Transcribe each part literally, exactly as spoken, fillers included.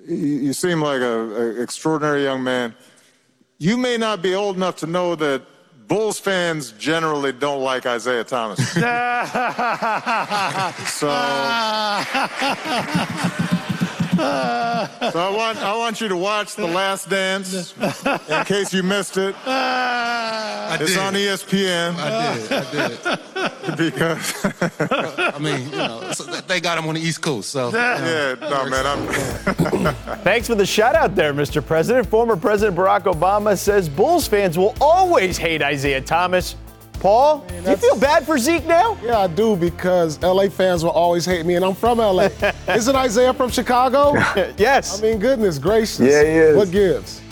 you, you seem like an extraordinary young man. You may not be old enough to know that Bulls fans generally don't like Isaiah Thomas. so, so I want I want you to watch The Last Dance in case you missed it. I it's did. on E S P N. I did. I did. Because I mean, you know, so they got him on the East Coast, so. Yeah, no, man. I'm Thanks for the shout out there, Mister President. Former President Barack Obama says Bulls fans will always hate Isaiah Thomas. Paul, Man, do you feel bad for Zeke now? Yeah, I do, because L A fans will always hate me, and I'm from L A. Isn't Isaiah from Chicago? Yes. I mean, goodness gracious. Yeah, he is. What gives?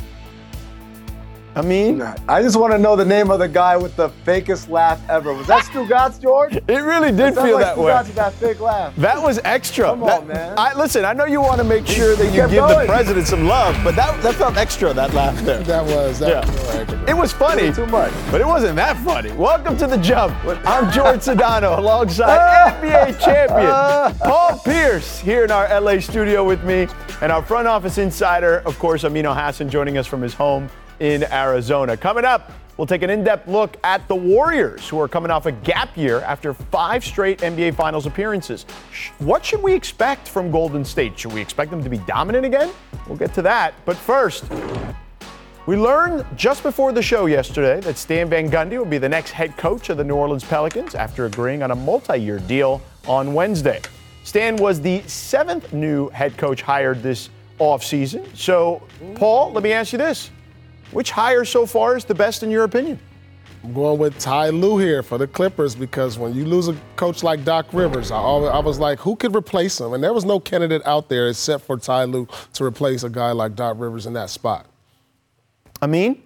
I mean, I just want to know the name of the guy with the fakest laugh ever. Was that Stugotz, George? It really did Sounds feel like that Stugotz way. with that fake laugh. That was extra. Come That- on, man. I, listen, I know you want to make sure that you kept give the going. president some love, but that, that felt extra, that laugh there. That was, that Yeah. was real extra. It was funny, Too much. but it wasn't that funny. Welcome to The Jump. I'm George Sedano alongside N B A champion Paul Pierce here in our L A studio with me, and our front office insider, of course, Amino Hassan, joining us from his home in Arizona. Coming up, we'll take an in-depth look at the Warriors, who are coming off a gap year after five straight N B A Finals appearances. Sh- What should we expect from Golden State? Should we expect them to be dominant again? We'll get to that. But first, we learned just before the show yesterday that Stan Van Gundy will be the next head coach of the New Orleans Pelicans after agreeing on a multi-year deal on Wednesday. Stan was the seventh new head coach hired this offseason. So, Paul, let me ask you this. Which hire so far is the best in your opinion? I'm going with Ty Lue here for the Clippers, because when you lose a coach like Doc Rivers, I, always, I was like, who could replace him? And there was no candidate out there except for Ty Lue to replace a guy like Doc Rivers in that spot. I mean?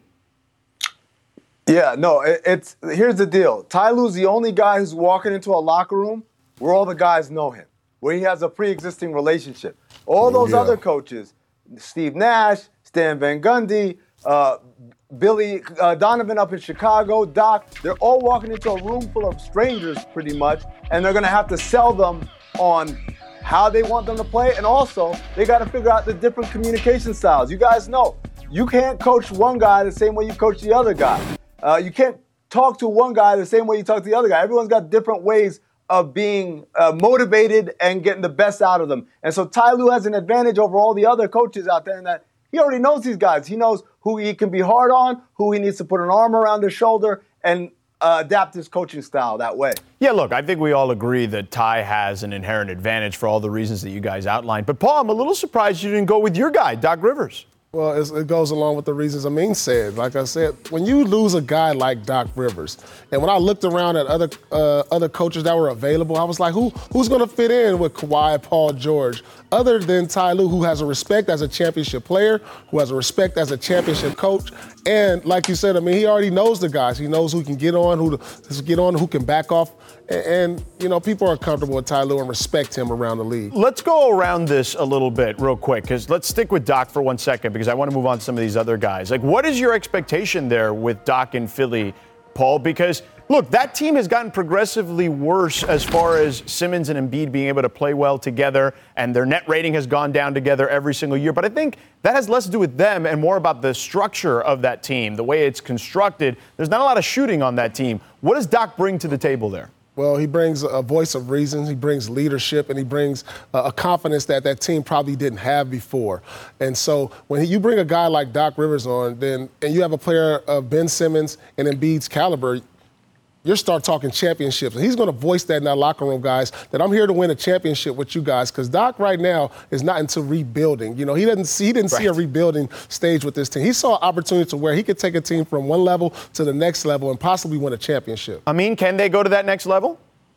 Yeah, no, it, it's here's the deal. Ty Lue's the only guy who's walking into a locker room where all the guys know him, where he has a pre-existing relationship. All those Yeah. other coaches, Steve Nash, Stan Van Gundy, uh, Billy uh, Donovan up in Chicago, Doc, they're all walking into a room full of strangers pretty much, and they're going to have to sell them on how they want them to play, and also they got to figure out the different communication styles. You guys know, you can't coach one guy the same way you coach the other guy. Uh, you can't talk to one guy the same way you talk to the other guy. Everyone's got different ways of being uh, motivated and getting the best out of them. And so Ty Lue has an advantage over all the other coaches out there in that he already knows these guys. He knows who he can be hard on, who he needs to put an arm around his shoulder, and uh, adapt his coaching style that way. Yeah, look, I think we all agree that Ty has an inherent advantage for all the reasons that you guys outlined. But, Paul, I'm a little surprised you didn't go with your guy, Doc Rivers. Well, it's, it goes along with the reasons Amin said. Like I said, when you lose a guy like Doc Rivers, and when I looked around at other uh, other coaches that were available, I was like, who who's going to fit in with Kawhi, Paul George, other than Ty Lue, who has a respect as a championship player, who has a respect as a championship coach, and like you said, I mean, he already knows the guys. He knows who can get on, who to get on, who can back off, and, and you know, people are comfortable with Ty Lue and respect him around the league. Let's go around this a little bit real quick, because let's stick with Doc for one second, because I want to move on to some of these other guys. Like, what is your expectation there with Doc in Philly, Paul? Because, look, that team has gotten progressively worse as far as Simmons and Embiid being able to play well together, and their net rating has gone down together every single year. But I think that has less to do with them and more about the structure of that team, the way it's constructed. There's not a lot of shooting on that team. What does Doc bring to the table there? Well, he brings a voice of reason, he brings leadership, and he brings a confidence that that team probably didn't have before. And so when you bring a guy like Doc Rivers on, then and you have a player of Ben Simmons and Embiid's caliber, you start talking championships. And he's going to voice that in that locker room, guys, that I'm here to win a championship with you guys, because Doc right now is not into rebuilding. You know, he doesn't see, he didn't right. see a rebuilding stage with this team. He saw an opportunity to where he could take a team from one level to the next level and possibly win a championship. I mean, can they go to that next level?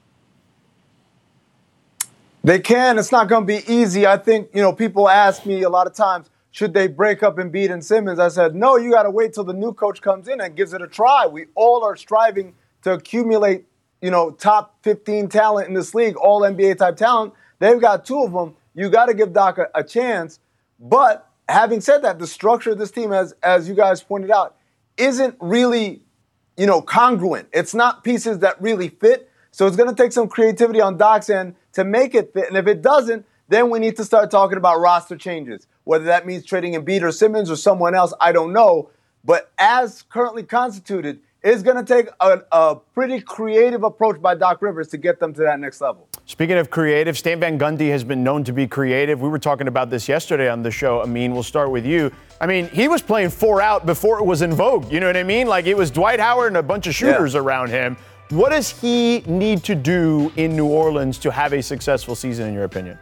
They can. It's not going to be easy. I think, you know, people ask me a lot of times, should they break up Embiid and Simmons? I said, no, you got to wait till the new coach comes in and gives it a try. We all are striving to accumulate, you know, top fifteen talent in this league, all N B A type talent. They've got two of them. You got to give Doc a, a chance. But having said that, the structure of this team, as as you guys pointed out, isn't really, you know, congruent. It's not pieces that really fit. So it's going to take some creativity on Doc's end to make it fit. And if it doesn't, then we need to start talking about roster changes. Whether that means trading Embiid or Simmons or someone else, I don't know. But as currently constituted, it's going to take a, a pretty creative approach by Doc Rivers to get them to that next level. Speaking of creative, Stan Van Gundy has been known to be creative. We were talking about this yesterday on the show. Amin, we'll start with you. I mean, he was playing four out before it was in vogue. You know what I mean? Like, it was Dwight Howard and a bunch of shooters yeah. around him. What does he need to do in New Orleans to have a successful season, in your opinion?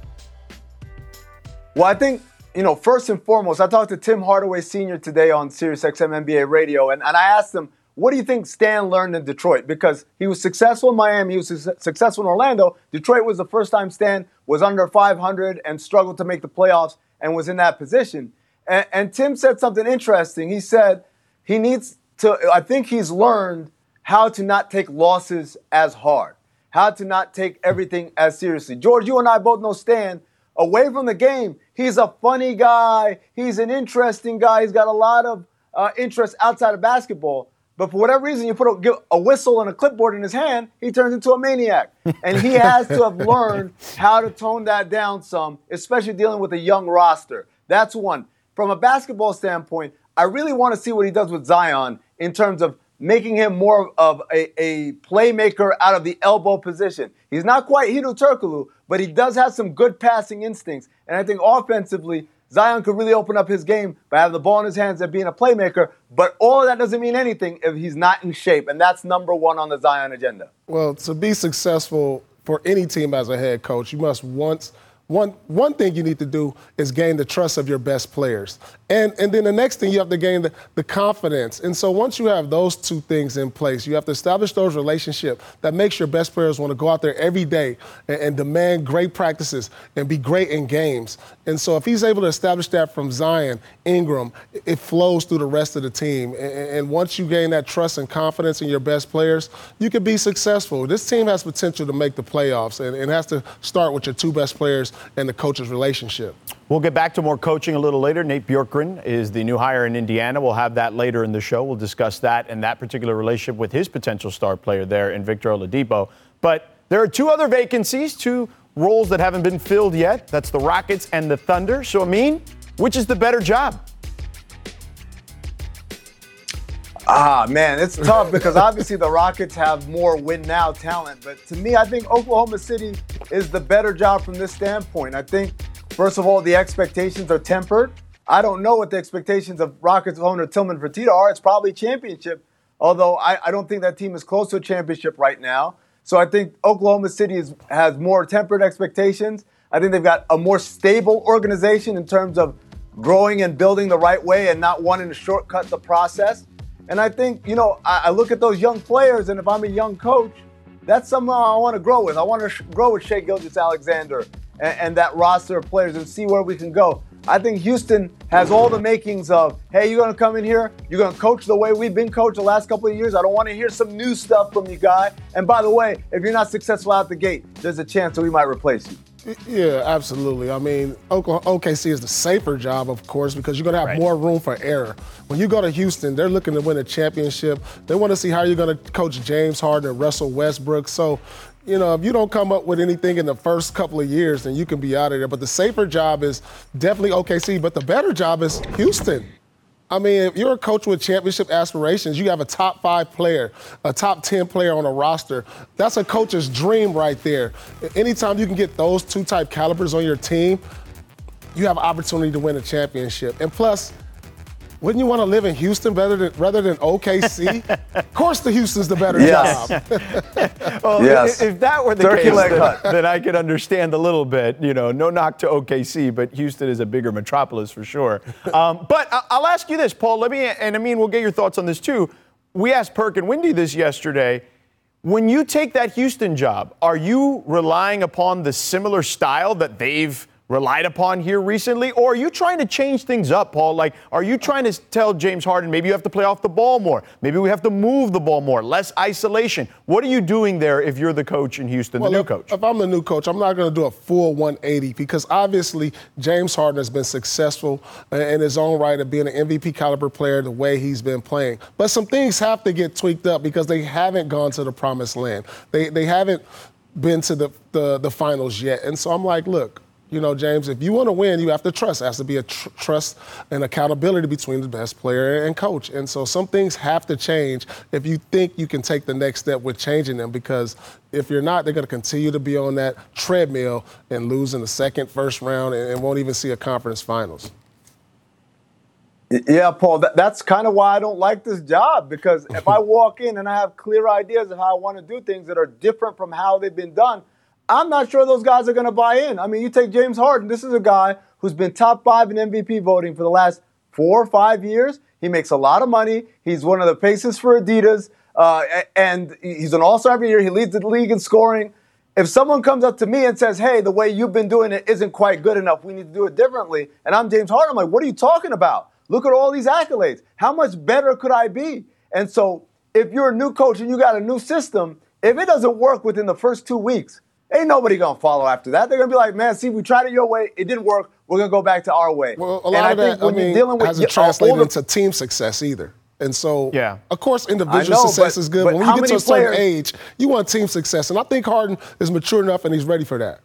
Well, I think, you know, first and foremost, I talked to Tim Hardaway Senior today on SiriusXM N B A Radio, and, and I asked him, what do you think Stan learned in Detroit? Because he was successful in Miami, he was su- successful in Orlando. Detroit was the first time Stan was under five hundred and struggled to make the playoffs and was in that position. And, and Tim said something interesting. He said he needs to, I think he's learned how to not take losses as hard, how to not take everything as seriously. George, you and I both know Stan. Away from the game, he's a funny guy. He's an interesting guy. He's got a lot of uh, interest outside of basketball. But for whatever reason, you put a, a whistle and a clipboard in his hand, he turns into a maniac. And he has to have learned how to tone that down some, especially dealing with a young roster. That's one. From a basketball standpoint, I really want to see what he does with Zion in terms of making him more of a, a playmaker out of the elbow position. He's not quite Hedo Turkoglu, but he does have some good passing instincts. And I think offensively, Zion could really open up his game by having the ball in his hands and being a playmaker. But all of that doesn't mean anything if he's not in shape. And that's number one on the Zion agenda. Well, to be successful for any team as a head coach, you must once One one thing you need to do is gain the trust of your best players. And and then the next thing, you have to gain the, the confidence. And so once you have those two things in place, you have to establish those relationships that makes your best players want to go out there every day and, and demand great practices and be great in games. And so if he's able to establish that from Zion, Ingram, it flows through the rest of the team. And, and once you gain that trust and confidence in your best players, you can be successful. This team has potential to make the playoffs, and it has to start with your two best players and the coach's relationship. We'll get back to more coaching a little later. Nate Bjorkgren is the new hire in Indiana. We'll have that later in the show. We'll discuss that and that particular relationship with his potential star player there in Victor Oladipo. But there are two other vacancies, two roles that haven't been filled yet. That's the Rockets and the Thunder. So, Amin, which is the better job? Ah, man, it's tough because obviously the Rockets have more win-now talent. But to me, I think Oklahoma City is the better job from this standpoint. I think, first of all, the expectations are tempered. I don't know what the expectations of Rockets owner Tillman Fertitta are. It's probably championship, although I, I don't think that team is close to a championship right now. So I think Oklahoma City is, has more tempered expectations. I think they've got a more stable organization in terms of growing and building the right way and not wanting to shortcut the process. And I think, you know, I, I look at those young players, and if I'm a young coach, that's someone I want to grow with. I want to sh- grow with Shai Gilgeous-Alexander and, and that roster of players and see where we can go. I think Houston has all the makings of, hey, you're going to come in here, you're going to coach the way we've been coached the last couple of years. I don't want to hear some new stuff from you, guy. And by the way, if you're not successful out the gate, there's a chance that we might replace you. Yeah, absolutely. I mean, O K C is the safer job, of course, because you're going to have Right. more room for error. When you go to Houston, they're looking to win a championship. They want to see how you're going to coach James Harden and Russell Westbrook. So, you know, if you don't come up with anything in the first couple of years, then you can be out of there. But the safer job is definitely O K C, but the better job is Houston. I mean, if you're a coach with championship aspirations, you have a top five player, a top ten player on a roster. That's a coach's dream right there. Anytime you can get those two type calibers on your team, you have an opportunity to win a championship. And plus, wouldn't you want to live in Houston rather than, rather than O K C? Of course the Houston's the better Yes. job. Well, Yes. if, if that were the Turkey case, leg then, hut. then I could understand a little bit. You know, no knock to O K C, but Houston is a bigger metropolis for sure. Um, but I- I'll ask you this, Paul. Let me, and I mean, we'll get your thoughts on this too. We asked Perk and Windy this yesterday. When you take that Houston job, are you relying upon the similar style that they've relied upon here recently? Or are you trying to change things up, Paul? Like, are you trying to tell James Harden, maybe you have to play off the ball more? Maybe we have to move the ball more, less isolation. What are you doing there if you're the coach in Houston, Well, the new if, coach? if I'm the new coach, I'm not going to do a full one eighty because obviously James Harden has been successful in his own right of being an M V P caliber player the way he's been playing. But some things have to get tweaked up because they haven't gone to the promised land. They they haven't been to the, the, the finals yet. And so I'm like, look, You know, James, if you want to win, you have to trust. It has to be a tr- trust and accountability between the best player and coach. And so some things have to change if you think you can take the next step with changing them, because if you're not, they're going to continue to be on that treadmill and lose in the second, first round and, and won't even see a conference finals. Yeah, Paul, that, that's kind of why I don't like this job, because if I walk in and I have clear ideas of how I want to do things that are different from how they've been done, I'm not sure those guys are going to buy in. I mean, you take James Harden. This is a guy who's been top five in M V P voting for the last four or five years. He makes a lot of money. He's one of the faces for Adidas, uh, and he's an all-star every year. He leads the league in scoring. If someone comes up to me and says, hey, the way you've been doing it isn't quite good enough, we need to do it differently, and I'm James Harden, I'm like, what are you talking about? Look at all these accolades. How much better could I be? And so if you're a new coach and you got a new system, if it doesn't work within the first two weeks, ain't nobody going to follow after that. They're going to be like, man, see, we tried it your way. It didn't work. We're going to go back to our way. Well, a and lot I of think that, when I mean, you're dealing with hasn't uh, translated older, into team success either. And so, yeah. of course, individual I know, success but- is good. but But when how you get to many a certain players- age, you want team success. And I think Harden is mature enough and he's ready for that.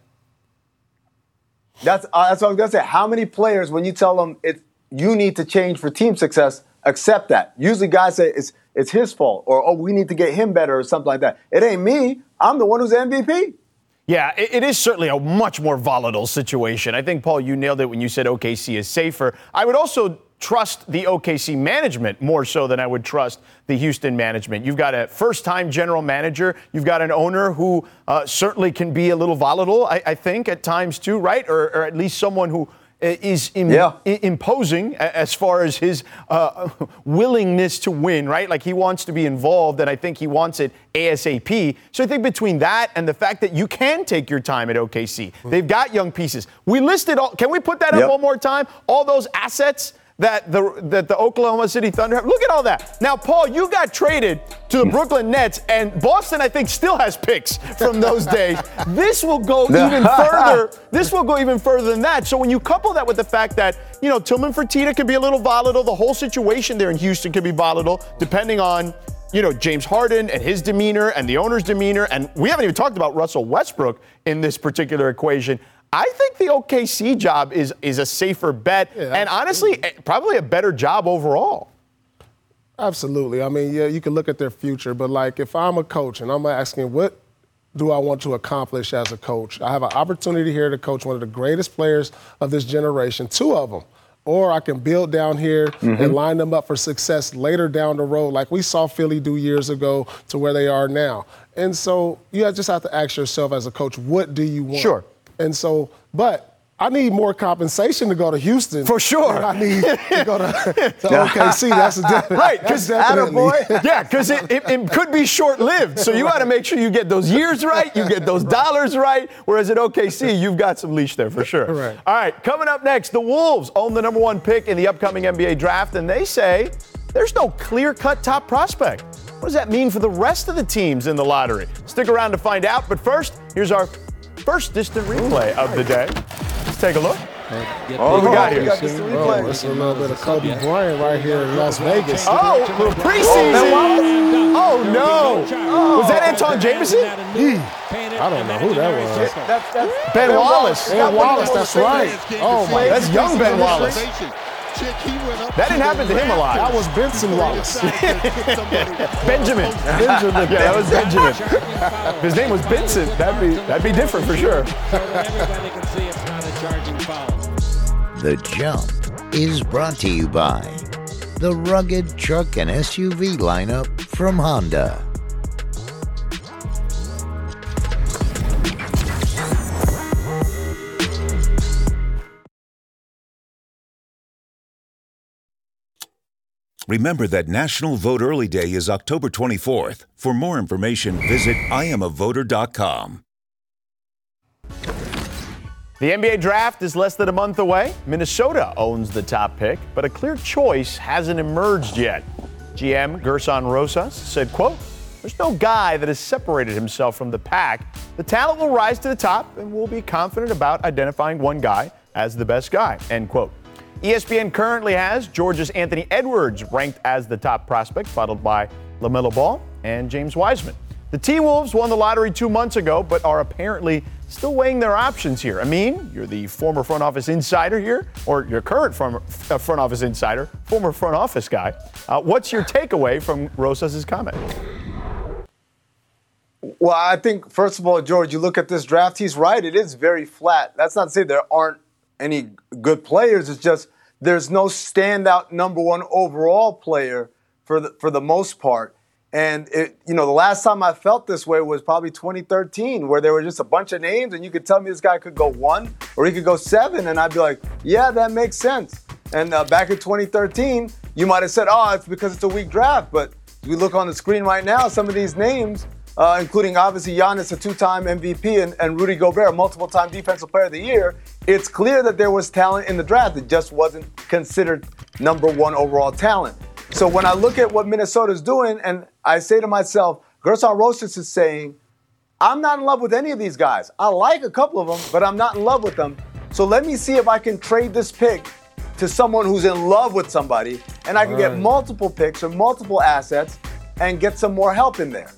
That's, uh, that's what I was going to say. How many players, when you tell them it's, you need to change for team success, accept that? Usually guys say it's, it's his fault, or, oh, we need to get him better, or something like that. It ain't me. I'm the one who's the M V P. Yeah, it, it is certainly a much more volatile situation. I think, Paul, you nailed it when you said O K C is safer. I would also trust the O K C management more so than I would trust the Houston management. You've got a first-time general manager. You've got an owner who uh, certainly can be a little volatile, I, I think, at times too, right? Or, or at least someone who is im- Yeah. I- imposing as far as his uh, willingness to win, right? Like he wants to be involved, and I think he wants it ASAP. So I think between that and the fact that you can take your time at O K C, they've got young pieces. We listed all. Can we put that Yep. up one more time? All those assets that the that the Oklahoma City Thunder have. Look at all that. Now, Paul, you got traded to the Brooklyn Nets, and Boston, I think, still has picks from those days. This will go even further. This will go even further than that. So when you couple that with the fact that, you know, Tillman Fertitta can be a little volatile, the whole situation there in Houston can be volatile, depending on, you know, James Harden and his demeanor and the owner's demeanor. And we haven't even talked about Russell Westbrook in this particular equation. I think the O K C job is is a safer bet, Yeah, and honestly, probably a better job overall. Absolutely. I mean, yeah, you can look at their future, but like if I'm a coach and I'm asking what do I want to accomplish as a coach, I have an opportunity here to coach one of the greatest players of this generation, two of them. Or I can build down here mm-hmm. and line them up for success later down the road, like we saw Philly do years ago to where they are now. And so you just have to ask yourself as a coach, what do you want? Sure. And so, but I need more compensation to go to Houston. For sure. than I need to go to, to O K C. That's a de- Right, that's because definitely. yeah, because it, it, it could be short-lived. So you got to make sure you get those years right, you get those dollars right. Whereas at O K C, you've got some leash there for sure. Right. All right, coming up next, the Wolves own the number one pick in the upcoming N B A draft, and they say there's no clear-cut top prospect. What does that mean for the rest of the teams in the lottery? Stick around to find out. But first, here's our first distant replay of the day. Let's take a look. Oh, What we got here? We got this Oh, replay. that's a little bit of Kobe Bryant right here in Las Vegas. Oh, little preseason. Oh, no. Was that Anton Jameson? I don't know who that was. That's, that's Ben Wallace. Ben Wallace, that's right. Oh, my. That's young Ben Wallace. That didn't happen to him a lot. That was Benson Wallace. Benjamin. Benjamin. Yeah, that was Benjamin. If his name was Benson, that'd be that'd be different for sure. The Jump is brought to you by the rugged truck and S U V lineup from Honda. Remember that National Vote Early Day is October twenty-fourth. For more information, visit I am a voter dot com. The N B A draft is less than a month away. Minnesota owns the top pick, but a clear choice hasn't emerged yet. G M Gerson Rosas said, quote, "There's no guy that has separated himself from the pack. The talent will rise to the top, and we'll be confident about identifying one guy as the best guy," end quote. E S P N currently has Georgia's Anthony Edwards ranked as the top prospect, followed by LaMelo Ball and James Wiseman. The T-Wolves won the lottery two months ago, but are apparently still weighing their options here. Amin, you're the former front office insider here, or your current front, uh, front office insider, former front office guy. Uh, what's your takeaway from Rosas' comment? Well, I think, first of all, George, you look at this draft, he's right. It is very flat. That's not to say there aren't any good players. It's just there's no standout number one overall player for the, for the most part. And, it, you know, the last time I felt this way was probably twenty thirteen, where there were just a bunch of names, and you could tell me this guy could go one or he could go seven, and I'd be like, yeah, that makes sense. And uh, back in twenty thirteen, you might have said, oh, it's because it's a weak draft. But as we look on the screen right now, some of these names, uh, including obviously Giannis, a two-time M V P, and, and Rudy Gobert, a multiple-time Defensive Player of the Year, it's clear that there was talent in the draft. It just wasn't considered number one overall talent. So when I look at what Minnesota's doing, and I say to myself, Gerson Rosas is saying, I'm not in love with any of these guys. I like a couple of them, but I'm not in love with them. So let me see if I can trade this pick to someone who's in love with somebody, and I can get multiple picks or multiple assets and get some more help in there.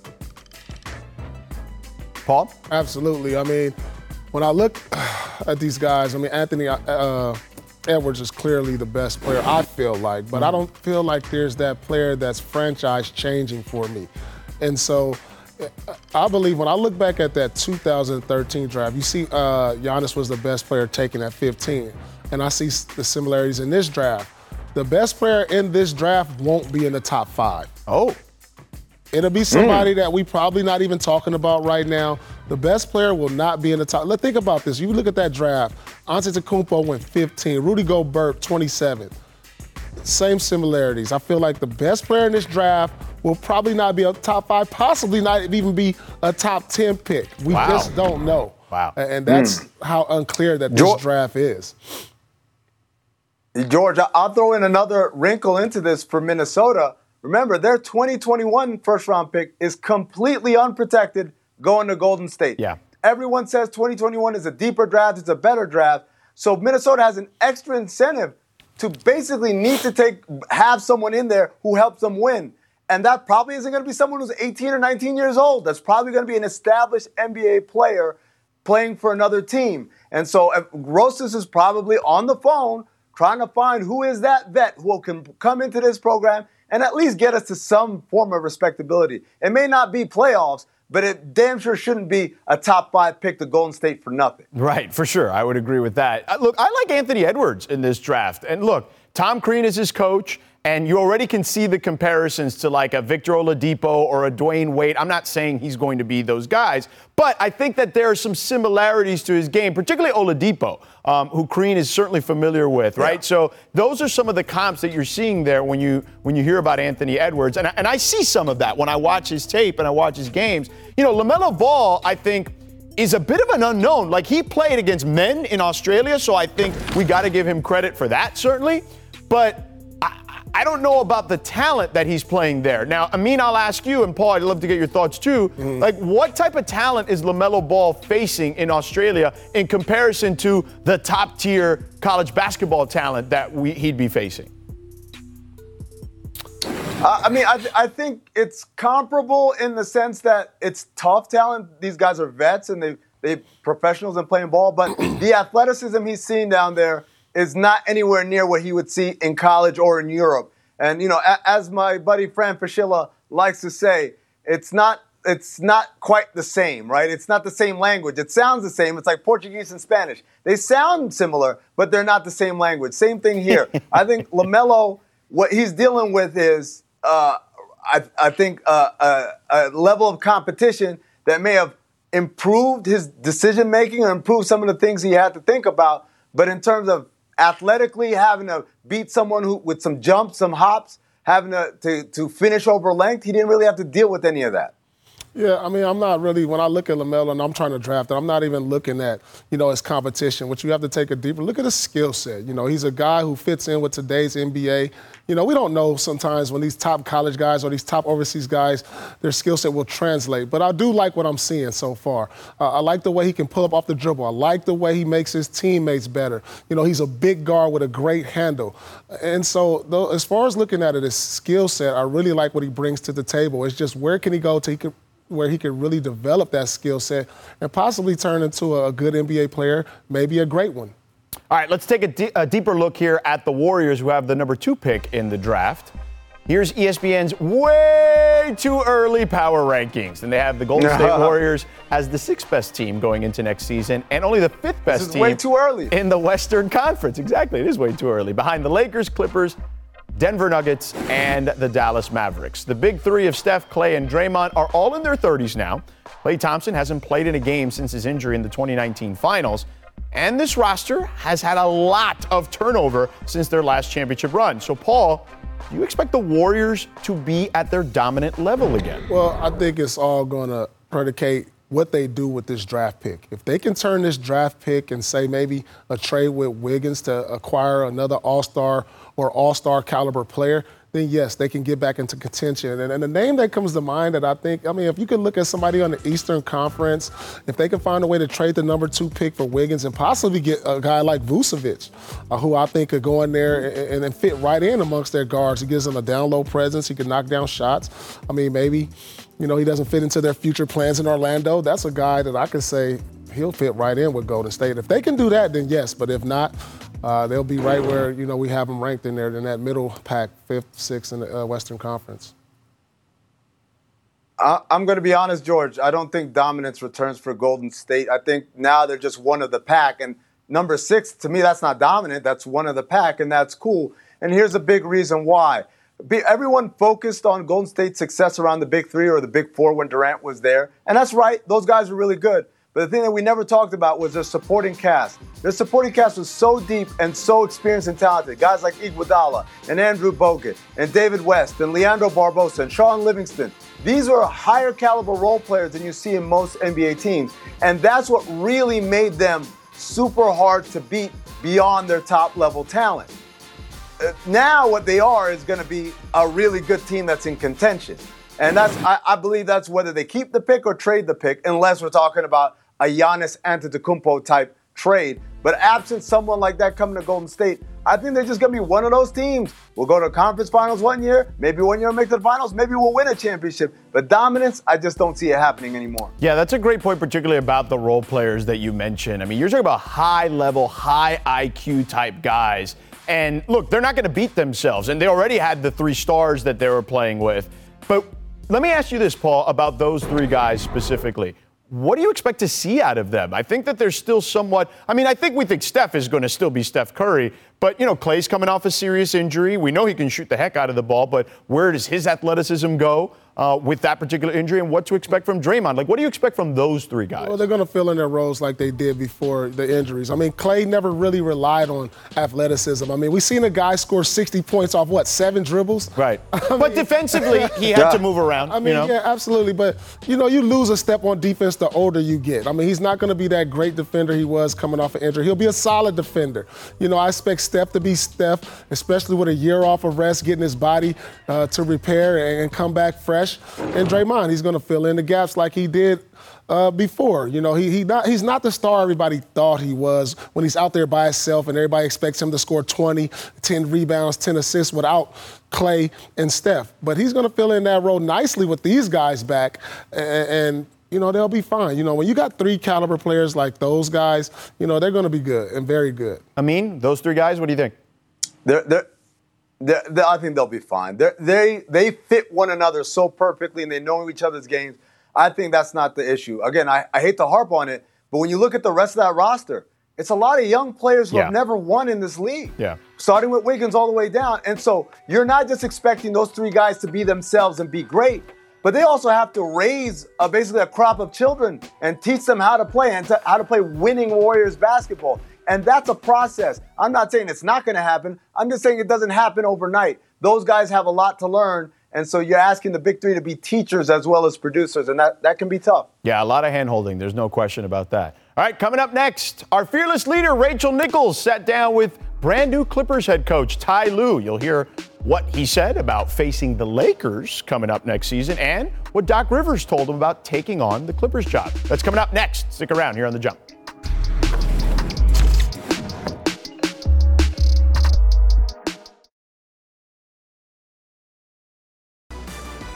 Paul? Absolutely. I mean, when I look at these guys, I mean, Anthony uh, Edwards is clearly the best player, I feel like, but I don't feel like there's that player that's franchise changing for me. And so I believe when I look back at that two thousand thirteen draft, you see uh, Giannis was the best player taken at fifteen. And I see the similarities in this draft. The best player in this draft won't be in the top five. Oh. It'll be somebody mm. that we probably not even talking about right now. The best player will not be in the top. Let's think about this. You look at that draft. Antetokounmpo went fifteen. Rudy Gobert, twenty-seven. Same similarities. I feel like the best player in this draft will probably not be a top five, possibly not even be a top ten pick. We wow. just don't know. Wow. And that's mm. how unclear that this George, draft is. George, I'll throw in another wrinkle into this for Minnesota. Remember, their twenty twenty-one first-round pick is completely unprotected going to Golden State. Yeah. Everyone says twenty twenty-one is a deeper draft, it's a better draft. So Minnesota has an extra incentive to basically need to take have someone in there who helps them win. And that probably isn't going to be someone who's eighteen or nineteen years old. That's probably going to be an established N B A player playing for another team. And so Rosas is probably on the phone trying to find who is that vet who can come into this program and at least get us to some form of respectability. It may not be playoffs, but it damn sure shouldn't be a top five pick to Golden State for nothing. Right, for sure. I would agree with that. Uh, look, I like Anthony Edwards in this draft. And look, Tom Crean is his coach, and you already can see the comparisons to like a Victor Oladipo or a Dwayne Wade. I'm not saying he's going to be those guys, but I think that there are some similarities to his game, particularly Oladipo, um, who Crean is certainly familiar with, right? Yeah. So those are some of the comps that you're seeing there when you when you hear about Anthony Edwards. And I, and I see some of that when I watch his tape and I watch his games. You know, LaMelo Ball, I think, is a bit of an unknown. Like, he played against men in Australia, so I think we got to give him credit for that, certainly. But I, I don't know about the talent that he's playing there. Now, Amin, I'll ask you, and Paul, I'd love to get your thoughts too. Mm. Like, what type of talent is LaMelo Ball facing in Australia in comparison to the top-tier college basketball talent that we, he'd be facing? Uh, I mean, I, th- I think it's comparable in the sense that it's tough talent. These guys are vets and they they professionals in playing ball, but the athleticism he's seen down there is not anywhere near what he would see in college or in Europe. And, you know, a- as my buddy Fran Fraschilla likes to say, it's not it's not quite the same, right? It's not the same language. It sounds the same. It's like Portuguese and Spanish. They sound similar, but they're not the same language. Same thing here. I think LaMelo, what he's dealing with is, uh, I, I think, uh, a, a level of competition that may have improved his decision-making or improved some of the things he had to think about. But in terms of athletically having to beat someone who with some jumps, some hops, having to, to, to finish over length, he didn't really have to deal with any of that. Yeah, I mean, I'm not really, when I look at LaMelo and I'm trying to draft it, I'm not even looking at, you know, his competition, which you have to take a deeper look at his skill set. You know, he's a guy who fits in with today's N B A. You know, we don't know sometimes when these top college guys or these top overseas guys, their skill set will translate. But I do like what I'm seeing so far. Uh, I like the way he can pull up off the dribble. I like the way he makes his teammates better. You know, he's a big guard with a great handle. And so though, as far as looking at it, his skill set, I really like what he brings to the table. It's just where can he go to he can where he could really develop that skill set and possibly turn into a good N B A player, maybe a great one. All right, let's take a, de- a deeper look here at the Warriors, who have the number two pick in the draft. Here's E S P N's way too early power rankings. And they have the Golden State Warriors as the sixth best team going into next season and only the fifth best this is team way too early. in the Western Conference. Exactly, it is way too early. Behind the Lakers, Clippers, Denver Nuggets, and the Dallas Mavericks. The big three of Steph, Klay, and Draymond are all in their thirties now. Klay Thompson hasn't played in a game since his injury in the twenty nineteen finals. And this roster has had a lot of turnover since their last championship run. So, Paul, do you expect the Warriors to be at their dominant level again? Well, I think it's all going to predicate what they do with this draft pick. If they can turn this draft pick and say maybe a trade with Wiggins to acquire another all-star or all-star caliber player, then yes, they can get back into contention. And, and the name that comes to mind that I think, I mean, if you could look at somebody on the Eastern Conference, if they can find a way to trade the number two pick for Wiggins and possibly get a guy like Vucevic, uh, who I think could go in there and, and fit right in amongst their guards. He gives them a down low presence. He can knock down shots. I mean, maybe, you know, he doesn't fit into their future plans in Orlando. That's a guy that I could say he'll fit right in with Golden State. If they can do that, then yes. But if not, Uh, they'll be right where, you know, we have them ranked in there, in that middle pack, fifth, sixth in the uh, Western Conference. I, I'm going to be honest, George. I don't think dominance returns for Golden State. I think now they're just one of the pack. And number six, to me, that's not dominant. That's one of the pack, and that's cool. And here's a big reason why. Be, everyone focused on Golden State's success around the big three or the big four when Durant was there. And that's right. Those guys were really good. But the thing that we never talked about was their supporting cast. Their supporting cast was so deep and so experienced and talented. Guys like Iguodala and Andrew Bogut and David West and Leandro Barbosa and Sean Livingston. These are higher caliber role players than you see in most N B A teams. And that's what really made them super hard to beat beyond their top level talent. Now what they are is going to be a really good team that's in contention. And that's I, I believe that's whether they keep the pick or trade the pick, unless we're talking about a Giannis Antetokounmpo type trade. But absent someone like that coming to Golden State, I think they're just going to be one of those teams. We'll go to conference finals one year, maybe one year we'll make the finals, maybe we'll win a championship. But dominance, I just don't see it happening anymore. Yeah, that's a great point, particularly about the role players that you mentioned. I mean, you're talking about high-level, high I Q type guys. And look, they're not going to beat themselves. And they already had the three stars that they were playing with. But let me ask you this, Paul, about those three guys specifically. What do you expect to see out of them? I think that they're still somewhat – I mean, I think we think Steph is going to still be Steph Curry. But, you know, Klay's coming off a serious injury. We know he can shoot the heck out of the ball. But where does his athleticism go uh, with that particular injury, and what to expect from Draymond? Like, what do you expect from those three guys? Well, they're going to fill in their roles like they did before the injuries. I mean, Klay never really relied on athleticism. I mean, we've seen a guy score sixty points off, what, seven dribbles? Right. I but mean, defensively, he had yeah. to move around. I mean, you know? yeah, absolutely. But, you know, you lose a step on defense the older you get. I mean, he's not going to be that great defender he was coming off an injury. He'll be a solid defender. You know, I expect Steph to be Steph, especially with a year off of rest, getting his body uh, to repair and, and come back fresh. And Draymond, he's going to fill in the gaps like he did uh, before. You know, he, he not, he's not the star everybody thought he was when he's out there by himself and everybody expects him to score twenty, ten rebounds, ten assists without Klay and Steph. But he's going to fill in that role nicely with these guys back, and, and you know, they'll be fine. You know, when you got three caliber players like those guys, you know, they're going to be good and very good. I mean, those three guys, what do you think? They're, they're, they're, they're, I think they'll be fine. They're, they they fit one another so perfectly, and they know each other's games. I think that's not the issue. Again, I, I hate to harp on it, but when you look at the rest of that roster, it's a lot of young players who Yeah. have never won in this league. Yeah. Starting with Wiggins all the way down. And so you're not just expecting those three guys to be themselves and be great, but they also have to raise a, basically a crop of children and teach them how to play and to, how to play winning Warriors basketball. And that's a process. I'm not saying it's not going to happen. I'm just saying it doesn't happen overnight. Those guys have a lot to learn. And so you're asking the big three to be teachers as well as producers, and that, that can be tough. Yeah, a lot of hand-holding. There's no question about that. All right, coming up next, our fearless leader, Rachel Nichols, sat down with brand new Clippers head coach Ty Lue. You'll hear what he said about facing the Lakers coming up next season and what Doc Rivers told him about taking on the Clippers job. That's coming up next. Stick around here on The Jump.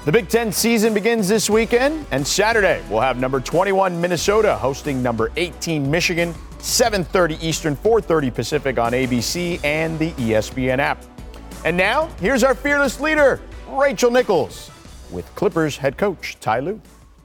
The Big Ten season begins this weekend, and Saturday we'll have number twenty-one Minnesota hosting number eighteen Michigan, seven thirty Eastern, four thirty Pacific on A B C and the E S P N app. And now, here's our fearless leader, Rachel Nichols, with Clippers head coach Ty Lue.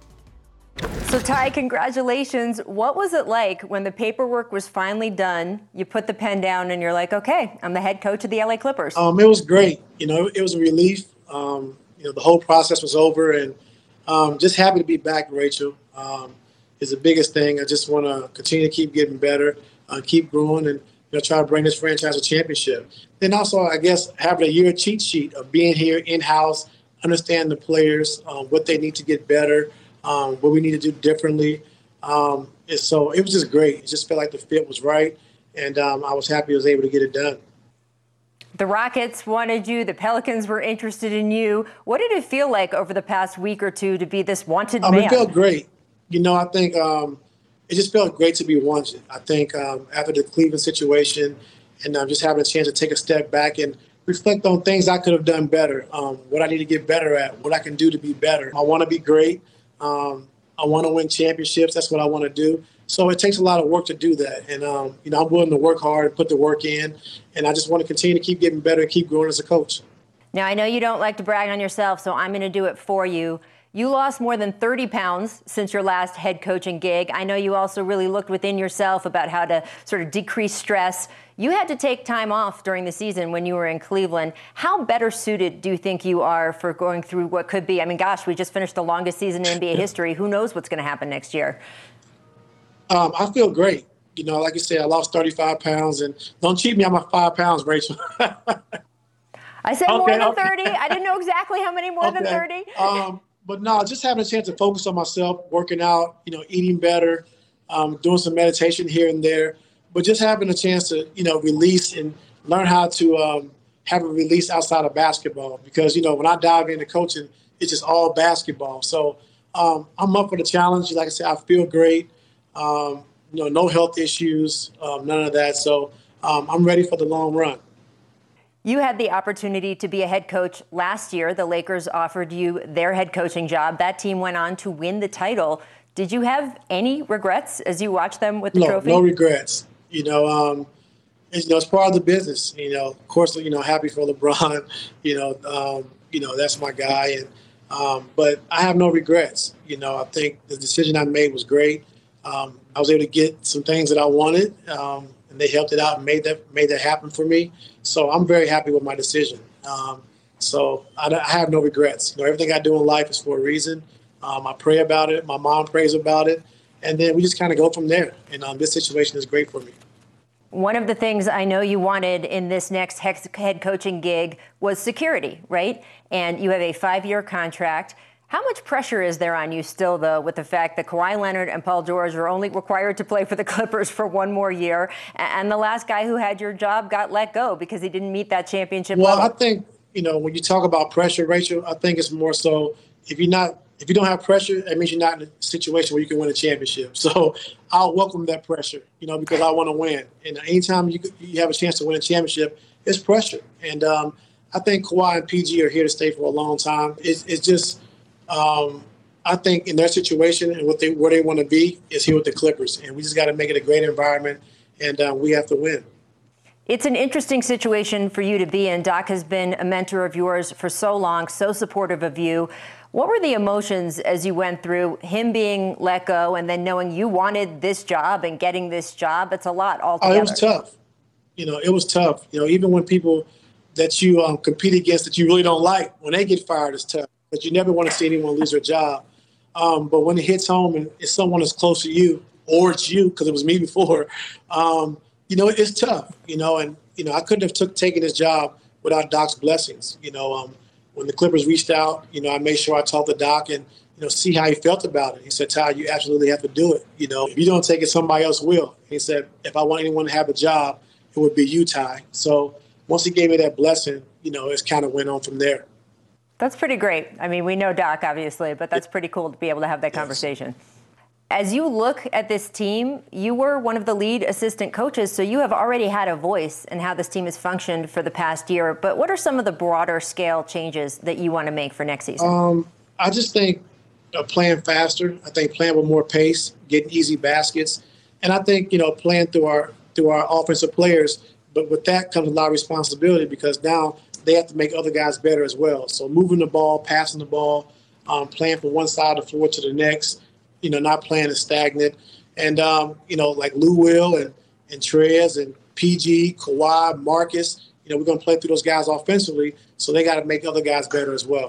So Ty, congratulations. What was it like when the paperwork was finally done, you put the pen down and you're like, okay, I'm the head coach of the L A Clippers? Um, it was great. You know, it was a relief. Um, you know, the whole process was over, and um, just happy to be back, Rachel. Um, is the biggest thing. I just want to continue to keep getting better, uh, keep growing, and you know, try to bring this franchise a championship. Then also, I guess, having a year cheat sheet of being here in-house, understand the players, um, what they need to get better, um, what we need to do differently. Um, and so it was just great. It just felt like the fit was right, and um, I was happy I was able to get it done. The Rockets wanted you. The Pelicans were interested in you. What did it feel like over the past week or two to be this wanted um, man? It felt great. You know, I think um, it just felt great to be wanted. I think um, after the Cleveland situation and um, just having a chance to take a step back and reflect on things I could have done better, um, what I need to get better at, what I can do to be better. I want to be great. Um, I want to win championships. That's what I want to do. So it takes a lot of work to do that. And, um, you know, I'm willing to work hard and put the work in. And I just want to continue to keep getting better and keep growing as a coach. Now, I know you don't like to brag on yourself, so I'm going to do it for you. You lost more than thirty pounds since your last head coaching gig. I know you also really looked within yourself about how to sort of decrease stress. You had to take time off during the season when you were in Cleveland. How better suited do you think you are for going through what could be? I mean, gosh, we just finished the longest season in N B A history. Who knows what's going to happen next year? Um, I feel great. You know, like you said, I lost thirty-five pounds, and don't cheat me on my five pounds, Rachel. I said okay, more than okay. thirty. I didn't know exactly how many more okay. than thirty. Um, but no, just having a chance to focus on myself, working out, you know, eating better, um, doing some meditation here and there, but just having a chance to, you know, release and learn how to um, have a release outside of basketball. Because, you know, when I dive into coaching, it's just all basketball. So um, I'm up for the challenge. Like I said, I feel great. Um, you know, no health issues, um, none of that. So um, I'm ready for the long run. You had the opportunity to be a head coach last year. The Lakers offered you their head coaching job. That team went on to win the title. Did you have any regrets as you watched them with the no, trophy? No regrets. You know, um, it's, you know, it's part of the business. You know, of course, you know, happy for LeBron. You know, um, you know, that's my guy. And um, but I have no regrets. You know, I think the decision I made was great. Um, I was able to get some things that I wanted, um, and they helped it out and made that made that happen for me. So I'm very happy with my decision. Um, so I, I have no regrets. You know, everything I do in life is for a reason. Um, I pray about it. My mom prays about it, and then we just kind of go from there. And um, this situation is great for me. One of the things I know you wanted in this next head coaching gig was security, right? And you have a five-year contract. How much pressure is there on you still, though, with the fact that Kawhi Leonard and Paul George are only required to play for the Clippers for one more year, and the last guy who had your job got let go because he didn't meet that championship well, level? I think, you know, when you talk about pressure, Rachel, I think it's more so if you're not, if you don't have pressure, that means you're not in a situation where you can win a championship. So I'll welcome that pressure, you know, because I want to win. And anytime you you have a chance to win a championship, it's pressure. And um, I think Kawhi and P G are here to stay for a long time. It's, it's just. Um, I think in their situation and what they where they want to be is here with the Clippers, and we just got to make it a great environment, and uh, we have to win. It's an interesting situation for you to be in. Doc has been a mentor of yours for so long, so supportive of you. What were the emotions as you went through him being let go and then knowing you wanted this job and getting this job? It's a lot altogether. Oh, it was tough. You know, it was tough. You know, even when people that you um, compete against that you really don't like, when they get fired, it's tough. But you never want to see anyone lose their job. Um, but when it hits home and it's someone that's close to you, or it's you, because it was me before, um, you know, it's tough, you know. And, you know, I couldn't have took, taken this job without Doc's blessings. You know, um, when the Clippers reached out, you know, I made sure I talked to Doc and, you know, see how he felt about it. He said, Ty, you absolutely have to do it. You know, if you don't take it, somebody else will. He said, if I want anyone to have a job, it would be you, Ty. So once he gave me that blessing, you know, it's kind of went on from there. That's pretty great. I mean, we know Doc, obviously, but that's pretty cool to be able to have that Yes. conversation. As you look at this team, you were one of the lead assistant coaches, so you have already had a voice in how this team has functioned for the past year. But what are some of the broader scale changes that you want to make for next season? Um, I just think uh, playing faster. I think playing with more pace, getting easy baskets, and I think you know playing through our through our offensive players. But with that comes a lot of responsibility because now they have to make other guys better as well. So moving the ball, passing the ball, um, playing from one side of the floor to the next. You know, not playing as stagnant. And, um, you know, like Lou Will and, and Trez and P G, Kawhi, Marcus, you know, we're going to play through those guys offensively, so they got to make other guys better as well.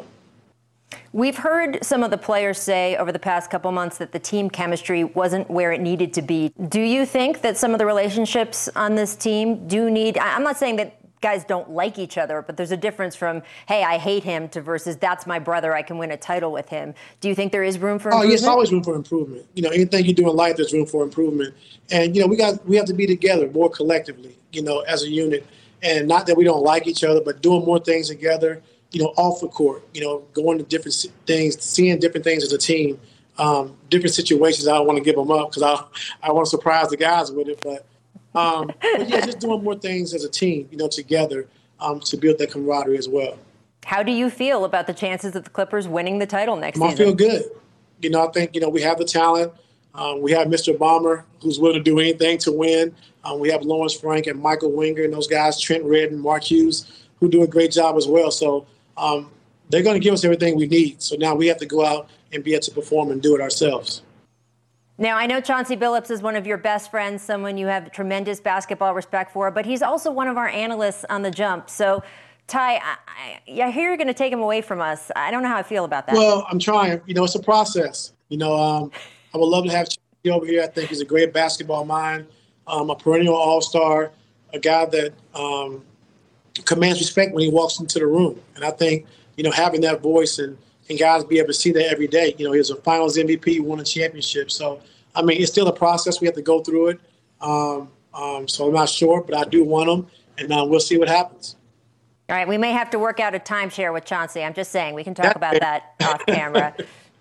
We've heard some of the players say over the past couple months that the team chemistry wasn't where it needed to be. Do you think that some of the relationships on this team do need – I'm not saying that guys don't like each other, but there's a difference from, hey, I hate him to versus that's my brother, I can win a title with him. Do you think there is room for improvement? Oh, yes, always room for improvement. You know, anything you do in life, there's room for improvement. And, you know, we got we have to be together more collectively, you know, as a unit. And not that we don't like each other, but doing more things together, you know, off the court, you know, going to different things, seeing different things as a team, um, different situations. I don't want to give them up because I, I want to surprise the guys with it, but Um, but yeah, just doing more things as a team, you know, together um, to build that camaraderie as well. How do you feel about the chances of the Clippers winning the title next I season? feel good. You know, I think, you know, we have the talent. Um, we have Mister Bomber, who's willing to do anything to win. Um, we have Lawrence Frank and Michael Winger and those guys, Trent Redden, Mark Hughes, who do a great job as well. So um, they're going to give us everything we need. So now we have to go out and be able to perform and do it ourselves. Now, I know Chauncey Billups is one of your best friends, someone you have tremendous basketball respect for, but he's also one of our analysts on The Jump. So, Ty, I, I, I hear you're going to take him away from us. I don't know how I feel about that. Well, I'm trying. You know, it's a process. You know, um, I would love to have Chauncey over here. I think he's a great basketball mind, um, a perennial all-star, a guy that um, commands respect when he walks into the room. And I think, you know, having that voice and and guys be able to see that every day. You know, he was a finals M V P, won a championship. So, I mean, it's still a process. We have to go through it. Um, um, so I'm not sure, but I do want him, and uh, we'll see what happens. All right, we may have to work out a timeshare with Chauncey. I'm just saying, we can talk about that off camera.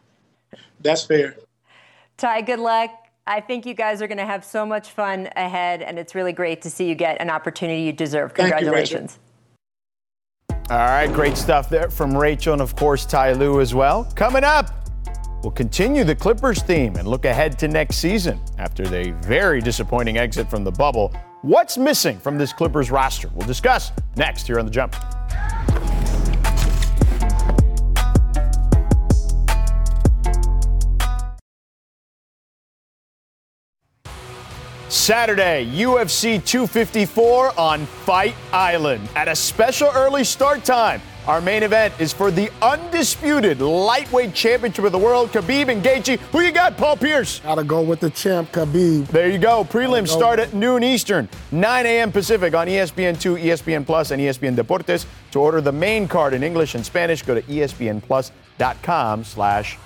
That's fair. Ty, good luck. I think you guys are going to have so much fun ahead, and it's really great to see you get an opportunity you deserve. Congratulations. Thank you, All right, great stuff there from Rachel and, of course, Ty Lue as well. Coming up, we'll continue the Clippers theme and look ahead to next season. After the very disappointing exit from the bubble, what's missing from this Clippers roster? We'll discuss next here on The Jump. Saturday, U F C two fifty-four on Fight Island at a special early start time. Our main event is for the undisputed lightweight championship of the world, Khabib and Gaethje. Who you got, Paul Pierce? Gotta go with the champ, Khabib. There you go. Prelims start at noon Eastern, nine a.m. Pacific on E S P N two, E S P N Plus, and E S P N Deportes. To order the main card in English and Spanish, go to espnplus.com slash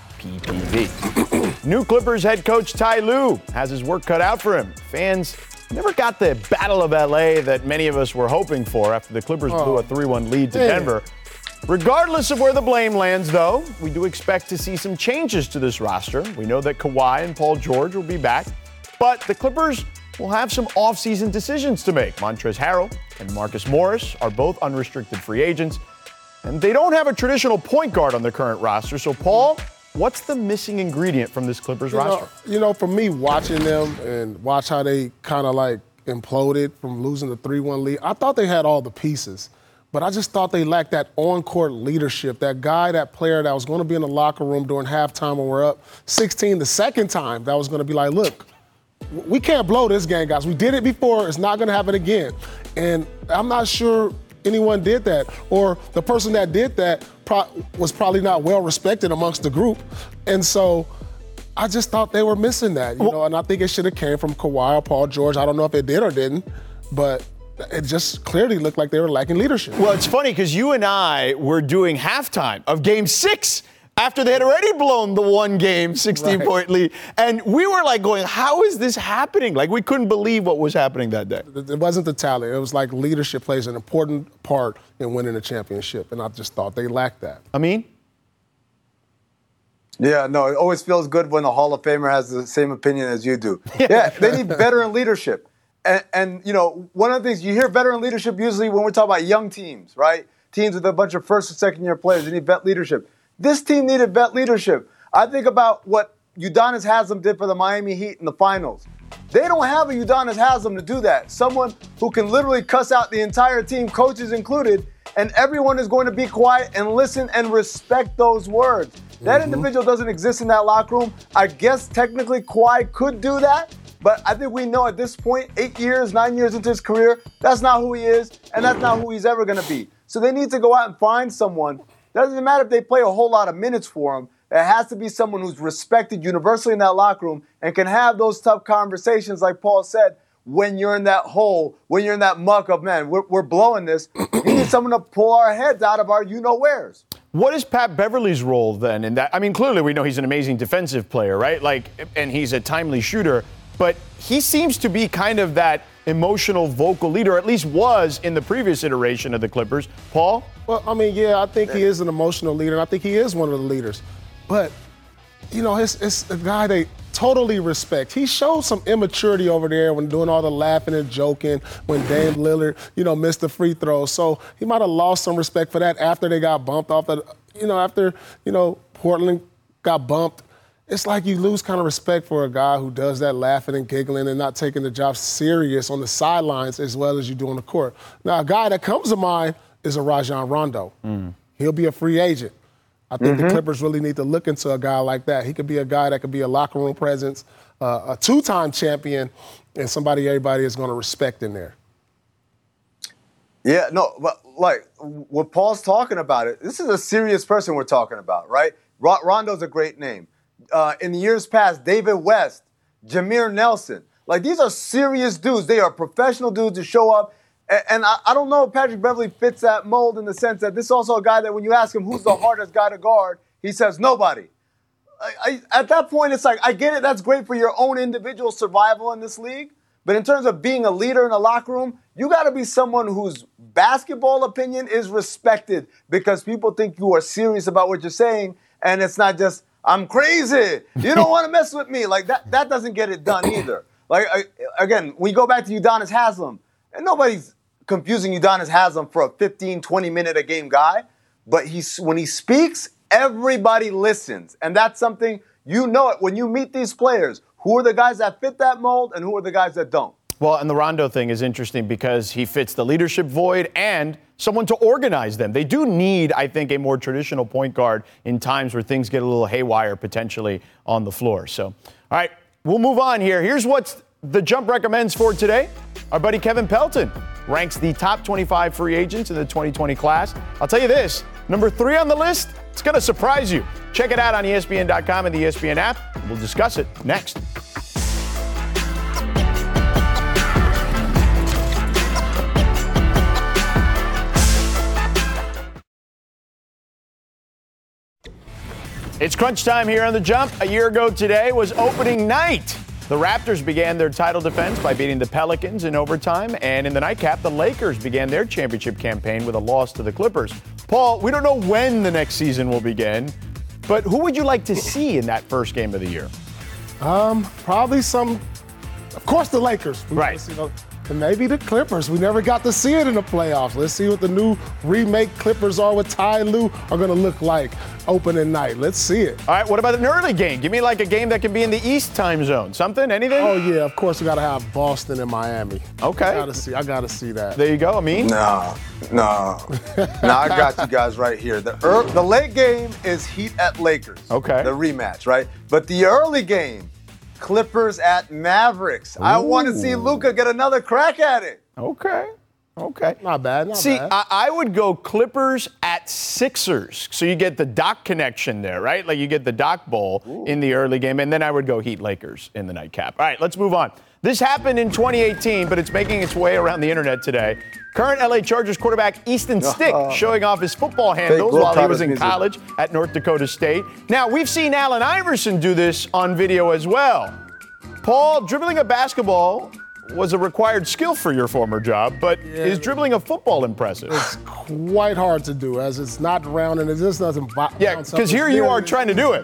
PPV. New Clippers head coach Ty Lue has his work cut out for him. Fans never got the Battle of L A that many of us were hoping for after the Clippers oh, blew a three one lead to man. Denver. Regardless of where the blame lands, though, we do expect to see some changes to this roster. We know that Kawhi and Paul George will be back, but the Clippers will have some offseason decisions to make. Montrezl Harrell and Marcus Morris are both unrestricted free agents, and they don't have a traditional point guard on their current roster. So, Paul, what's the missing ingredient from this Clippers you roster? Know, you know, for me, watching them and watch how they kind of like imploded from losing the three one lead, I thought they had all the pieces. But I just thought they lacked that on-court leadership, that guy, that player that was going to be in the locker room during halftime when we're up sixteen the second time, that was going to be like, look, we can't blow this game, guys. We did it before. It's not going to happen again. And I'm not sure anyone did that. Or the person that did that pro- was probably not well respected amongst the group. And so I just thought they were missing that, you know, and I think it should have came from Kawhi or Paul George. I don't know if it did or didn't, but it just clearly looked like they were lacking leadership. Well, it's funny because you and I were doing halftime of game six after they had already blown the one game sixteen-point right. lead. And we were like going, how is this happening? Like, we couldn't believe what was happening that day. It wasn't the talent. It was like leadership plays an important part in winning a championship. And I just thought they lacked that. I mean? Yeah, no, it always feels good when a Hall of Famer has the same opinion as you do. Yeah, they need veteran leadership. And, and, you know, one of the things, you hear veteran leadership usually when we're talking about young teams, right? Teams with a bunch of first and second year players, they need vet leadership. This team needed vet leadership. I think about what Udonis Haslem did for the Miami Heat in the finals. They don't have a Udonis Haslem to do that. Someone who can literally cuss out the entire team, coaches included, and everyone is going to be quiet and listen and respect those words. That mm-hmm. individual doesn't exist in that locker room. I guess technically Kawhi could do that, but I think we know at this point, eight years, nine years into his career, that's not who he is, and that's not who he's ever going to be. So they need to go out and find someone. Doesn't matter if they play a whole lot of minutes for him. It has to be someone who's respected universally in that locker room and can have those tough conversations, like Paul said, when you're in that hole, when you're in that muck of, man, we're, we're blowing this. You need someone to pull our heads out of our you-know-wheres. What is Pat Beverly's role then in that? I mean, clearly we know he's an amazing defensive player, right? Like, and he's a timely shooter, but he seems to be kind of that emotional vocal leader, or at least was in the previous iteration of the Clippers. Paul? Well, I mean, yeah, I think he is an emotional leader, and I think he is one of the leaders. But, you know, it's, it's a guy they totally respect. He showed some immaturity over there when doing all the laughing and joking when Dame Lillard, you know, missed the free throw. So he might have lost some respect for that after they got bumped off the, you know, after, you know, Portland got bumped. It's like you lose kind of respect for a guy who does that laughing and giggling and not taking the job serious on the sidelines as well as you do on the court. Now, a guy that comes to mind is a Rajon Rondo. Mm. He'll be a free agent. I think mm-hmm. the Clippers really need to look into a guy like that. He could be a guy that could be a locker room presence, uh, a two-time champion, and somebody everybody is going to respect in there. Yeah, no, but like what Paul's talking about, it. This is a serious person we're talking about, right? R- Rondo's a great name. Uh, in the years past, David West, Jameer Nelson. Like, these are serious dudes. They are professional dudes to show up. And I, I don't know if Patrick Beverly fits that mold in the sense that this is also a guy that when you ask him who's the hardest guy to guard, he says nobody. I, I, at that point, it's like, I get it. That's great for your own individual survival in this league. But in terms of being a leader in a locker room, you got to be someone whose basketball opinion is respected because people think you are serious about what you're saying. And it's not just, I'm crazy. You don't want to mess with me. Like, that, that doesn't get it done either. Like, I, again, we go back to Udonis Haslem, and nobody's confusing Udonis Haslem for a fifteen, twenty minute a game guy, but he's, when he speaks, everybody listens. And that's something, you know it, when you meet these players, who are the guys that fit that mold and who are the guys that don't? Well, and the Rondo thing is interesting because he fits the leadership void and someone to organize them. They do need, I think, a more traditional point guard in times where things get a little haywire potentially on the floor. So, all right, we'll move on here. Here's what The Jump recommends for today. Our buddy Kevin Pelton ranks the top twenty-five free agents in the twenty twenty class. I'll tell you this, number three on the list, it's going to surprise you. Check it out on E S P N dot com and the E S P N app. We'll discuss it next. It's crunch time here on The Jump. A year ago today was opening night. The Raptors began their title defense by beating the Pelicans in overtime, and in the nightcap, the Lakers began their championship campaign with a loss to the Clippers. Paul, we don't know when the next season will begin, but who would you like to see in that first game of the year? Um, probably some, of course, the Lakers. We right. See, and maybe the Clippers. We never got to see it in the playoffs. Let's see what the new remake Clippers are with Ty Lue are going to look like opening night. Let's see it. All right, what about an early game? Give me like a game that can be in the East time zone. Something? Anything? Oh, yeah, of course we got to have Boston and Miami. Okay. I got to see, I gotta see that. There you go, Amin. No, no. no, I got you guys right here. The, er, the late game is Heat at Lakers. Okay. The rematch, right? But the early game, Clippers at Mavericks. Ooh. I want to see Luka get another crack at it. Okay. Okay. Not bad, not see, bad. I, I would go Clippers at Sixers. So you get the Doc connection there, right? Like you get the Doc Bowl Ooh. in the early game, and then I would go Heat Lakers in the nightcap. All right, let's move on. This happened in twenty eighteen, but it's making its way around the internet today. Current L A Chargers quarterback Easton Stick uh, showing off his football handles while he was in music. college at North Dakota State. Now, we've seen Allen Iverson do this on video as well. Paul, dribbling a basketball was a required skill for your former job, but yeah. is dribbling a football impressive? It's quite hard to do, as it's not round and it just doesn't bounce. Yeah, because here you are trying to do it.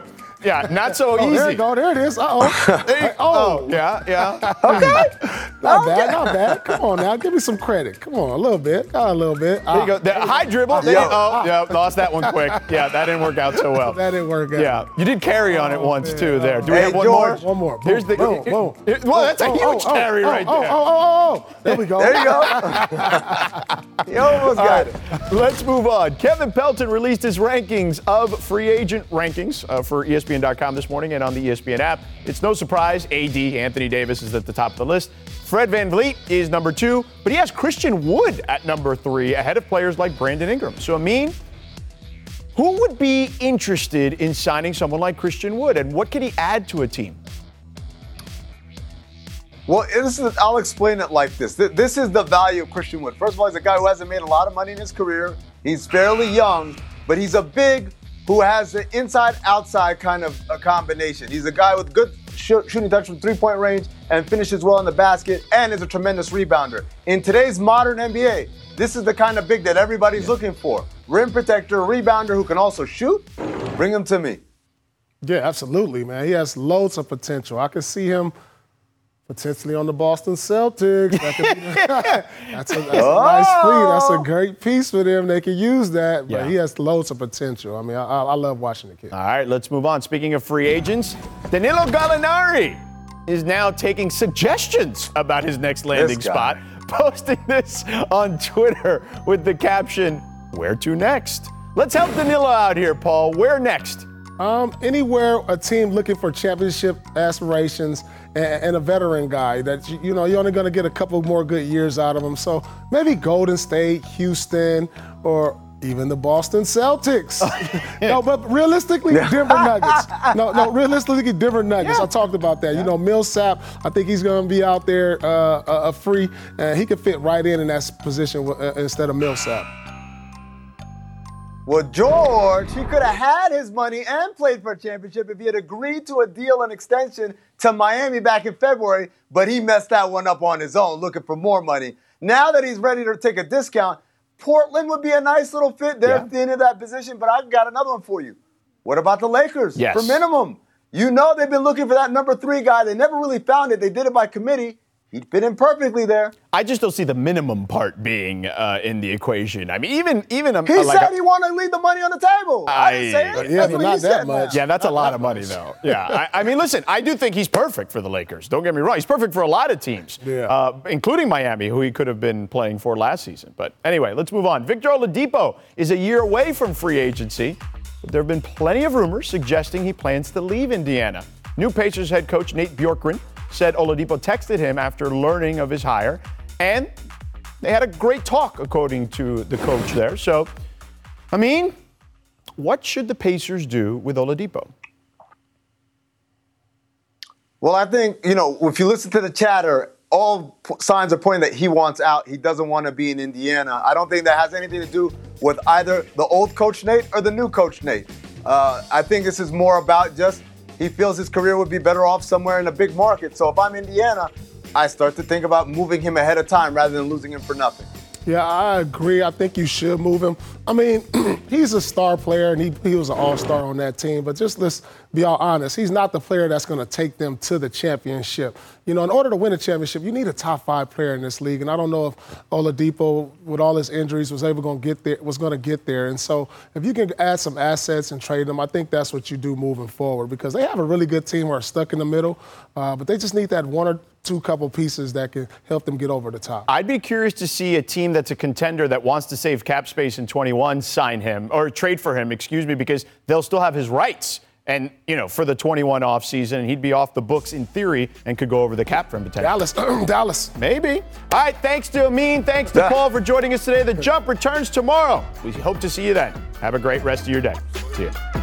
Yeah, not so Oh, easy. there you go. There it is. Uh-oh. Hey, oh, yeah, yeah. Not bad, not bad. Come on now. Give me some credit. Come on, a little bit. Got a little bit. There you go. The high dribble. There you, oh, yeah, lost that one quick. Yeah, that didn't work out so well. That didn't work out. Yeah, you did carry on it Oh, once man. too. There. Do we Hey, have one George. more? One more. Boom, Here's the. boom, boom. Well, that's a Oh, huge oh, carry oh, right oh, there. Oh, oh, oh, there we go. There you go. You almost All got right, it. let's move on. Kevin Pelton released his rankings of free agent rankings uh, for E S P N dot com this morning and on the E S P N app. It's no surprise, A D, Anthony Davis, is at the top of the list. Fred VanVleet is number two, but he has Christian Wood at number three, ahead of players like Brandon Ingram. So, Amin, who would be interested in signing someone like Christian Wood, and what could he add to a team? Well, this is, I'll explain it like this. Th- This is the value of Christian Wood. First of all, he's a guy who hasn't made a lot of money in his career. He's fairly young, but he's a big who has an inside-outside kind of a combination. He's a guy with good sh- shooting touch from three-point range and finishes well in the basket and is a tremendous rebounder. In today's modern N B A, this is the kind of big that everybody's looking for. Rim protector, rebounder who can also shoot. Bring him to me. Yeah, absolutely, man. He has loads of potential. I can see him potentially on the Boston Celtics. That could be, that's a, that's a nice free. That's a great piece for them. They can use that, but Yeah. he has loads of potential. I mean, I, I love watching the kid. All right, let's move on. Speaking of free agents, Danilo Gallinari is now taking suggestions about his next landing This guy. spot, posting this on Twitter with the caption, "Where to next?" Let's help Danilo out here, Paul. Where next? Um, anywhere a team looking for championship aspirations and, and a veteran guy that you, you know you're only going to get a couple more good years out of him. So maybe Golden State, Houston, or even the Boston Celtics. No, but realistically, Denver Nuggets. No, no, realistically, Denver Nuggets. I talked about that. You know, Millsap, I think he's going to be out there uh, uh, uh, free, and he could fit right in in that position uh, instead of Millsap. Well, George, he could have had his money and played for a championship if he had agreed to a deal and extension to Miami back in February, but he messed that one up on his own, looking for more money. Now that he's ready to take a discount, Portland would be a nice little fit. They're Yeah. thin in that position, but I've got another one for you. What about the Lakers? Yes. For minimum. You know they've been looking for that number three guy. They never really found it. They did it by committee. He'd fit in perfectly there. I just don't see the minimum part being uh, in the equation. I mean, even even a, He like said a, he wanted to leave the money on the table. I, didn't say I- it. Yeah, That's but what not he that said, much. man. Yeah, that's a lot of money, though. Yeah, I, I mean, listen, I do think he's perfect for the Lakers. Don't get me wrong. He's perfect for a lot of teams, Yeah. uh, including Miami, who he could have been playing for last season. But anyway, let's move on. Victor Oladipo is a year away from free agency, but there have been plenty of rumors suggesting he plans to leave Indiana. New Pacers head coach Nate Bjorkgren said Oladipo texted him after learning of his hire, and they had a great talk, according to the coach there. So, I mean, what should the Pacers do with Oladipo? Well, I think, you know, if you listen to the chatter, all p- signs are pointing that he wants out. He doesn't want to be in Indiana. I don't think that has anything to do with either the old coach Nate or the new coach Nate. Uh, I think this is more about just he feels his career would be better off somewhere in a big market. So if I'm Indiana, I start to think about moving him ahead of time rather than losing him for nothing. Yeah, I agree. I think you should move him. I mean, he's a star player, and he, he was an all-star on that team. But just let's be all honest. He's not the player that's going to take them to the championship. You know, in order to win a championship, you need a top-five player in this league. And I don't know if Oladipo, with all his injuries, was able to get there. Was going to get there. And so, if you can add some assets and trade them, I think that's what you do moving forward because they have a really good team who are stuck in the middle, uh, but they just need that one or two couple pieces that can help them get over the top. I'd be curious to see a team that's a contender that wants to save cap space in twenty-one sign him or trade for him, excuse me, because they'll still have his rights. And, you know, for the twenty-one offseason, and he'd be off the books in theory and could go over the cap for him potentially. Dallas, Dallas. Maybe. All right, thanks to Amin. Thanks to Paul for joining us today. The Jump returns tomorrow. We hope to see you then. Have a great rest of your day. See you.